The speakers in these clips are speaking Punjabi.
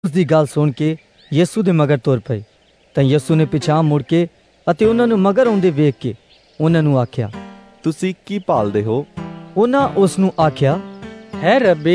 उसकी गल सुन के यीशु दे मगर तुर पए। तां यीशु ने पिछां मुड़ के अते उन्हां नूं मगर आउंदे वेख के उन्हां नूं आख्या, तुसीं की भालदे हो? उन्हां उस नूं आख्या, है रब्बी,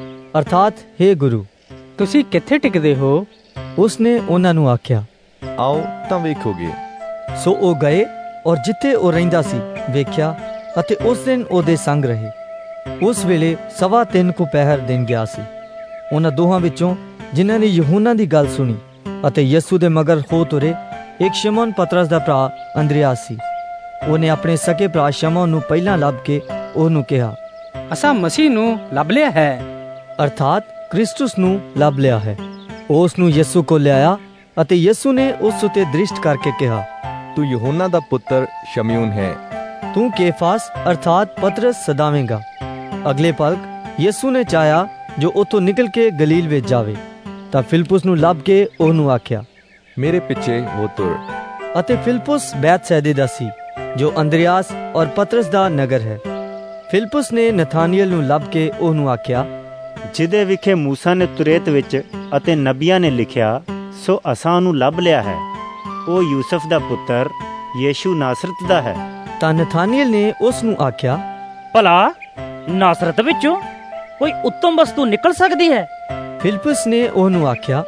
अर्थात हे गुरु, तुसीं कित्थे टिकदे हो? उसने उन्हां नूं आख्या, आओ तां वेखोगे। सो ओ गए और जिथे ओ रहिंदा सी वेख्या अते उस दिन ओदे संग रहे। उस वेले 3:15 को पहर दिन गया सी। उन्हां दोहां विचों जिन्हां ने यूहन्ना दी गल सुनी अते यीशु दे मगर हो तुरे एक शमौन पतरस दा भरा अंद्रियास सी। ਉਹਨੇ ਆਪਣੇ ਸਕੇ ਭਰਾ ਸ਼ਮੌਨ ਨੂੰ ਪਹਿਲਾਂ ਲੱਭ ਕੇ ਉਹਨੂੰ ਕਿਹਾ, ਅਸਾਂ ਮਸੀਹ ਨੂੰ ਲੱਭ ਲਿਆ ਹੈ, ਅਰਥਾਤ ਕ੍ਰਿਸਟਸ ਨੂੰ ਲੱਭ ਲਿਆ ਹੈ। ਉਹ ਉਸ ਨੂੰ ਯਿਸੂ ਕੋਲ ਲਿਆਇਆ ਅਤੇ ਯਿਸੂ ਨੇ ਉਸ ਉਤੇ ਦ੍ਰਿਸ਼ਟ ਕਰਕੇ ਕਿਹਾ, ਤੂੰ ਯਹੋਨਾ ਦਾ ਪੁੱਤਰ ਸ਼ਮਯੂਨ ਹੈ, ਤੂੰ ਕੇਫਾਸ ਅਰਥਾਤ ਪਤਰਸ ਸਦਾਵੇਂਗਾ। ਅਗਲੇ ਪਲਕ ਯਿਸੂ ਨੇ ਚਾਹਿਆ ਜੋ ਉੱਥੋਂ ਨਿਕਲ ਕੇ ਗਲੀਲ ਵਿੱਚ ਜਾਵੇ ਤਾਂ ਫਿਲਿਪੁਸ ਨੂੰ ਲੱਭ ਕੇ ਉਹਨੂੰ ਆਖਿਆ, ਮੇਰੇ ਪਿੱਛੇ ਹੋ ਤੁਰ। ਅਤੇ ਫਿਲਿਪੁਸ ਬੈਤਸੈਦੇ ਦਾ ਸੀ ਜੋ ਅੰਦਰਿਆਸ ਔਰ ਪਤਰਸ ਦਾ ਨਗਰ ਹੈ। ਫਿਲਿਪੁਸ ਨੇ ਨਥਾਨੀਏਲ ਨੂੰ ਲੱਭ ਕੇ ਉਹਨੂੰ ਆਖਿਆ, ਜਿਹਦੇ ਵਿਖੇ ਮੂਸਾ ਨੇ ਤੁਰੇਤ ਵਿੱਚ ਅਤੇ ਨਬੀਆਂ ਨੇ ਲਿਖਿਆ, ਸੋ ਅਸਾਂ ਉਹਨੂੰ ਲੱਭ ਲਿਆ ਹੈ। ਉਹ ਯੂਸਫ ਦਾ ਪੁੱਤਰ ਯੀਸ਼ੂ ਨਾਸਰਤ ਦਾ ਹੈ। ਤਾਂ ਨਥਾਨੀਏਲ ਨੇ ਉਸ ਨੂੰ ਆਖਿਆ, ਭਲਾ ਨਾਸਰਤ ਵਿੱਚੋਂ ਕੋਈ ਉੱਤਮ ਵਸਤੂ ਨਿਕਲ ਸਕਦੀ ਹੈ? ਫਿਲਿਪੁਸ ਨੇ ਉਹਨੂੰ ਆਖਿਆ,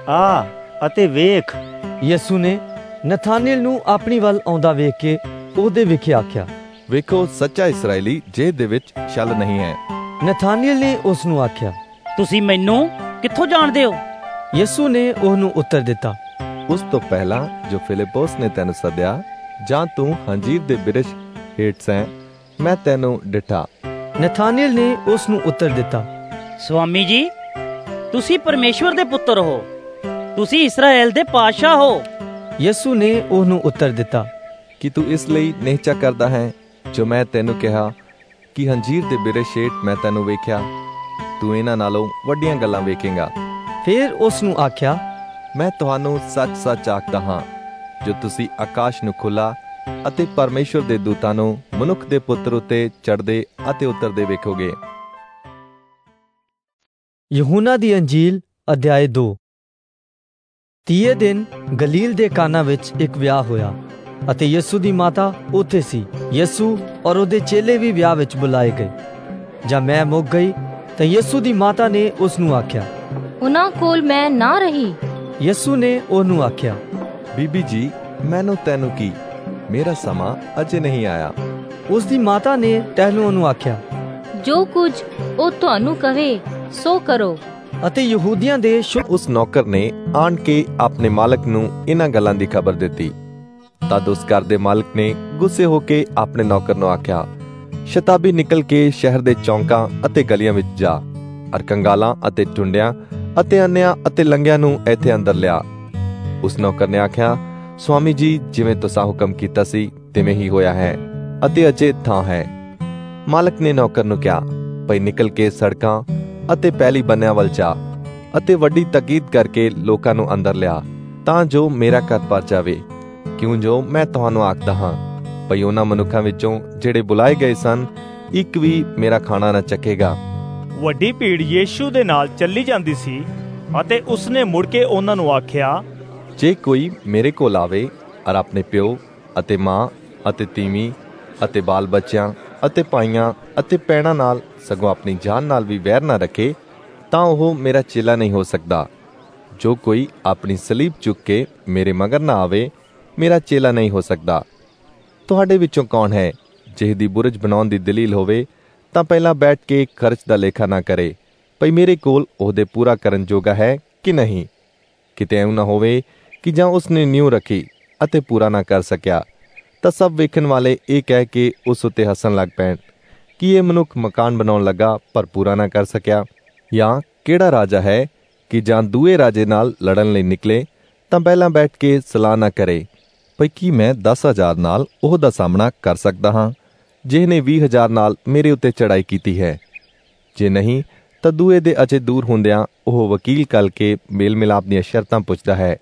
ਆ ਅਤੇ ਵੇਖ। ਯਿਸੂ ਨੇ ਨਥਾਨੀਏਲ ਨੂੰ ਆਪਣੀ ਵੱਲ ਆਉਂਦਾ ਵੇਖ ਕੇ ਉਹਦੇ ਵਿਖੇ ਆਖਿਆ, ਵੇਖੋ ਸੱਚਾ ਇਸਰਾਏਲੀ ਜਿਹਦੇ ਦੇ ਵਿੱਚ ਛਲ ਨਹੀਂ ਹੈ। ਨਥਾਨੀਏਲ ਨੇ ਉਸ ਨੂੰ ਆਖਿਆ, ਤੁਸੀਂ ਮੈਨੂੰ ਕਿੱਥੋਂ ਜਾਣਦੇ ਹੋ? ਯਿਸੂ ਨੇ ਉਹਨੂੰ ਉੱਤਰ ਦਿੱਤਾ, ਉਸ ਤੋਂ ਪਹਿਲਾਂ ਜੋ ਫਿਲਿਪੋਸ ਨੇ ਤੈਨੂੰ ਸੱਦਿਆ, ਜਾਂ ਤੂੰ ਹੰਜੀਰ ਦੇ ਬਿਰਛ ਹੇਠ ਸੈਂ, ਮੈਂ ਤੈਨੂੰ ਡਿਠਾ। ਨਥਾਨੀਏਲ ਨੇ ਉਸ ਨੂੰ ਉੱਤਰ ਦਿੱਤਾ, ਸਵਾਮੀ ਜੀ, ਤੁਸੀਂ ਪਰਮੇਸ਼ਵਰ ਦੇ ਪੁੱਤਰ ਹੋ, ਤੁਸੀਂ ਇਸਰਾਏਲ ਦੇ ਪਾਤਸ਼ਾਹ ਹੋ। ਯਿਸੂ ਨੇ ਉਹਨੂੰ ਉੱਤਰ ਦਿੱਤਾ, ਕਿ ਤੂੰ ਇਸ ਲਈ ਨਿਹਚਾ ਕਰਦਾ ਹੈ ਜੋ ਮੈਂ ਤੈਨੂੰ ਕਿਹਾ ਕਿ ਹੰਜੀਰ ਦੇ ਬਿਰਛ ਹੇਠ ਮੈਂ ਤੈਨੂੰ ਵੇਖਿਆ, ਤੂੰ ਇਹਨਾਂ ਨਾਲੋਂ ਵੱਡੀਆਂ ਗੱਲਾਂ ਵੇਖੇਂਗਾ। ਫਿਰ ਉਸ ਨੂੰ ਆਖਿਆ, ਮੈਂ ਤੁਹਾਨੂੰ ਸੱਚ-ਸੱਚ ਆਖਦਾ ਹਾਂ, ਜੋ ਤੁਸੀਂ ਆਕਾਸ਼ ਨੂੰ ਖੁੱਲਾ ਅਤੇ ਪਰਮੇਸ਼ਵਰ ਦੇ ਦੂਤਾਂ ਨੂੰ ਮਨੁੱਖ ਦੇ ਪੁੱਤਰ ਉੱਤੇ ਚੜ੍ਹਦੇ ਅਤੇ ਉਤਰਦੇ ਵੇਖੋਗੇ। ਯਹੂਨਾ ਦੀ ਅੰਜੀਲ ਅਧਿਆਇ 2। 30 ਦਿਨ ਗਲੀਲ ਦੇ ਕਾਨਾ ਵਿੱਚ ਇੱਕ ਵਿਆਹ ਹੋਇਆ ਅਤੇ ਯਿਸੂ ਦੀ ਮਾਤਾ ਉੱਥੇ ਸੀ। ਯਿਸੂ ਔਰ ਉਹਦੇ ਚੇਲੇ ਵੀ ਵਿਆਹ ਵਿੱਚ ਬੁਲਾਏ ਗਏ। ਜਦ ਮੈਂ ਮੁੱਕ ਗਈ ਤਾਂ ਯਿਸੂ ਦੀ ਮਾਤਾ ਨੇ ਉਸ ਨੂੰ ਆਖਿਆ, ਉਹਨਾਂ ਕੋਲ ਮੈਂ ਨਾ ਰਹੀ। ਯਿਸੂ ਨੇ ਉਹਨੂੰ ਆਖਿਆ, ਬੀਬੀ ਜੀ, ਮੈਨੂੰ ਤੈਨੂੰ ਕੀ, ਮੇਰਾ ਸਮਾਂ ਅਜੇ ਨਹੀਂ ਆਇਆ। ਉਸ ਦੀ ਮਾਤਾ ਨੇ ਟਹਿਲੂ ਉਹਨੂੰ ਆਖਿਆ, ਜੋ ਕੁਝ ਉਹ ਤੁਹਾਨੂੰ ਕਹੇ ਸੋ ਕਰੋ। ਅਤੇ ਯਹੂਦੀਆਂ ਦੇ ਉਸ ਨੌਕਰ ਨੇ ਆਣ ਕੇ ਆਪਣੇ ਮਾਲਕ ਨੂੰ ਇਹਨਾਂ ਗੱਲਾਂ ਦੀ ਖਬਰ ਦਿੱਤੀ। ਤਦ ਉਸ ਘਰ ਦੇ ਮਾਲਕ ਨੇ ਗੁੱਸੇ ਹੋ ਕੇ ਆਪਣੇ ਨੌਕਰ ਨੂੰ ਆਖਿਆ, ਸ਼ਤਾਬੀ ਨਿਕਲ ਕੇ ਸ਼ਹਿਰ ਦੇ ਚੌਂਕਾਂ ਅਤੇ ਗਲੀਆਂ ਵਿੱਚ ਜਾ, ਅਰ ਕੰਗਾਲਾਂ ਅਤੇ ਟੁੰਡਿਆਂ ਅਤੇ ਅੰਨਿਆਂ ਅਤੇ ਲੰਗਿਆਂ ਨੂੰ ਇੱਥੇ ਅੰਦਰ ਲਿਆ। ਉਸ ਨੌਕਰ ਨੇ ਆਖਿਆ, ਸਵਾਮੀ ਜੀ, ਜਿਵੇਂ ਤੁਸਾਂ ਹੁਕਮ ਕੀਤਾ ਸੀ ਤਿਵੇਂ ਹੀ ਹੋਇਆ ਹੈ ਅਤੇ ਅਜੇ ਥਾਂ ਹੈ। ਮਾਲਕ ਨੇ ਨੌਕਰ ਨੂੰ ਕਿਹਾ, ਭਈ ਨਿਕਲ ਕੇ ਸੜਕਾਂ ਅਤੇ ਪਹਿਲੀ ਬੰਨਿਆਂ ਵੱਲ ਜਾ ਅਤੇ ਵੱਡੀ ਤਕੀਦ ਕਰਕੇ ਲੋਕਾਂ ਨੂੰ ਅੰਦਰ ਲਿਆ, ਤਾਂ ਜੋ ਮੇਰਾ ਘਰ ਭਰ ਜਾਵੇ। ਕਿਉਂ ਜੋ ਮੈਂ ਤੁਹਾਨੂੰ ਆਖਦਾ ਹਾਂ, ਭਈ ਉਹਨਾਂ ਮਨੁੱਖਾਂ ਵਿੱਚੋਂ ਜਿਹੜੇ ਬੁਲਾਏ ਗਏ ਸਨ, ਇੱਕ ਵੀ ਮੇਰਾ ਖਾਣਾ ਨਾ ਚੱਖੇਗਾ। ਵੱਡੀ ਭੀੜ ਯੀਸ਼ੂ ਦੇ ਨਾਲ ਚੱਲੀ ਜਾਂਦੀ ਸੀ ਅਤੇ ਉਸਨੇ ਮੁੜ ਕੇ ਉਹਨਾਂ ਨੂੰ ਆਖਿਆ, ਜੇ ਕੋਈ ਮੇਰੇ ਕੋਲ ਆਵੇ ਔਰ ਆਪਣੇ ਪਿਓ ਅਤੇ ਮਾਂ ਅਤੇ ਤੀਵੀਂ ਅਤੇ ਬਾਲ ਬੱਚਿਆਂ ਅਤੇ ਭਾਈਆਂ ਅਤੇ ਭੈਣਾਂ ਨਾਲ, ਸਗੋਂ ਆਪਣੀ ਜਾਨ ਨਾਲ ਵੀ ਵੈਰ ਨਾ ਰੱਖੇ, ਤਾਂ ਉਹ ਮੇਰਾ ਚੇਲਾ ਨਹੀਂ ਹੋ ਸਕਦਾ। ਜੋ ਕੋਈ ਆਪਣੀ ਸਲੀਬ ਚੁੱਕ ਕੇ ਮੇਰੇ ਮਗਰ ਨਾ ਆਵੇ, ਮੇਰਾ ਚੇਲਾ ਨਹੀਂ ਹੋ ਸਕਦਾ। ਤੁਹਾਡੇ ਵਿੱਚੋਂ ਕੌਣ ਹੈ ਜਿਹਦੀ ਬੁਰਜ ਬਣਾਉਣ ਦੀ ਦਲੀਲ ਹੋਵੇ ਤਾਂ ਪਹਿਲਾਂ ਬੈਠ ਕੇ ਖਰਚ ਦਾ ਲੇਖਾ ਨਾ ਕਰੇ, ਭਈ ਮੇਰੇ ਕੋਲ ਉਹਦੇ ਪੂਰਾ ਕਰਨ ਜੋਗਾ ਹੈ ਕਿ ਨਹੀਂ। ਕਿਤੇ ਐਉਂ ਨਾ ਹੋਵੇ ਕਿ ਜਾਂ ਉਸਨੇ ਨਿਊ ਰੱਖੀ ਅਤੇ ਪੂਰਾ ਨਾ ਕਰ ਸਕਿਆ, ਤਾਂ ਸਭ ਵੇਖਣ ਵਾਲੇ ਇਹ ਕਹਿ ਕੇ ਉਸ ਉੱਤੇ ਹੱਸਣ ਲੱਗ ਪੈਣ ਕਿ ਇਹ ਮਨੁੱਖ ਮਕਾਨ ਬਣਾਉਣ ਲੱਗਾ ਪਰ ਪੂਰਾ ਨਾ ਕਰ ਸਕਿਆ। ਜਾਂ ਕਿਹੜਾ ਰਾਜਾ ਹੈ ਕਿ ਜਾਂ ਦੂਏ ਰਾਜੇ ਨਾਲ ਲੜਨ ਲਈ ਨਿਕਲੇ ਤਾਂ ਪਹਿਲਾਂ ਬੈਠ ਕੇ ਸਲਾਹ ਨਾ ਕਰੇ, ਭਈ ਕੀ ਮੈਂ 10,000 ਨਾਲ ਉਹਦਾ ਸਾਹਮਣਾ ਕਰ ਸਕਦਾ ਹਾਂ ਜਿਹਨੇ 20,000 ਨਾਲ ਮੇਰੇ ਉੱਤੇ ਚੜ੍ਹਾਈ ਕੀਤੀ ਹੈ। ਜੇ ਨਹੀਂ ਤਾਂ ਦੂਏ ਦੇ ਅਜੇ ਦੂਰ ਹੁੰਦਿਆਂ ਉਹ ਵਕੀਲ ਕੱਲ ਕੇ ਮੇਲ ਮਿਲਾਪ ਦੀਆਂ ਸ਼ਰਤਾਂ ਪੁੱਛਦਾ ਹੈ।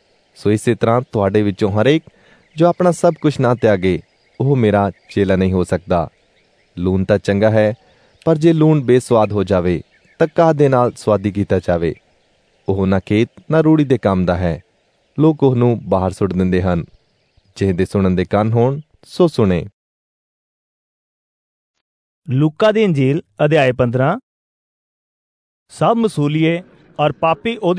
ਸੋ ਇਸੇ ਤਰ੍ਹਾਂ ਤੁਹਾਡੇ ਵਿੱਚੋਂ ਹਰੇਕ ਜੋ ਆਪਣਾ ਸਭ ਕੁਝ ਨਾ ਤਿਆਗੇ, ਉਹ ਮੇਰਾ ਚੇਲਾ ਨਹੀਂ ਹੋ ਸਕਦਾ। ਲੂਣ ਤਾਂ ਚੰਗਾ ਹੈ, ਪਰ ਜੇ ਲੂਣ ਬੇਸਵਾਦ ਹੋ ਜਾਵੇ ਤਾਂ ਕਾਹਦੇ ਨਾਲ ਸਵਾਦੀ ਕੀਤਾ ਜਾਵੇ। ਉਹ ਨਾ ਖੇਤ ਨਾ ਰੂੜੀ ਦੇ ਕੰਮ ਦਾ ਹੈ। ਲੋਕ ਉਹਨੂੰ ਬਾਹਰ ਸੁੱਟ ਦਿੰਦੇ ਹਨ। ਜਿਹਦੇ ਸੁਣਨ ਦੇ ਕੰਨ ਹੋਣ ਸੋ ਸੁਣੇ। ਲੂਕਾ ਦੀ ਇੰਜੀਲ ਅਧਿਆਇ 15। ਸਭ ਮਸੂਲੀਏ ਔਰ ਪਾਪੀ ਉਹਦੀ